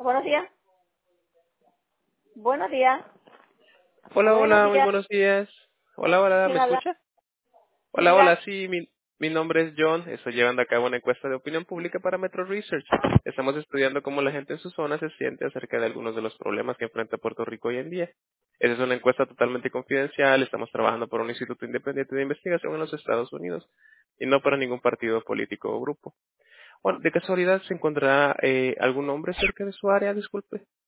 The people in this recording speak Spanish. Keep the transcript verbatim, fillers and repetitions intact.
Buenos días. Buenos días. Hola, Buenos hola, muy días. buenos días. Hola, hola, ¿Quién ¿me habla? escucha? Hola, hola, Diga. sí, mi, mi nombre es John. Estoy llevando a cabo una encuesta de opinión pública para Metro Research. Estamos estudiando cómo la gente en su zona se siente acerca de algunos de los problemas que enfrenta Puerto Rico hoy en día. Esa es una encuesta totalmente confidencial. Estamos trabajando por un instituto independiente de investigación en los Estados Unidos y no para ningún partido político o grupo. Bueno, de casualidad se encontrará eh, algún nombre cerca de su área, disculpe.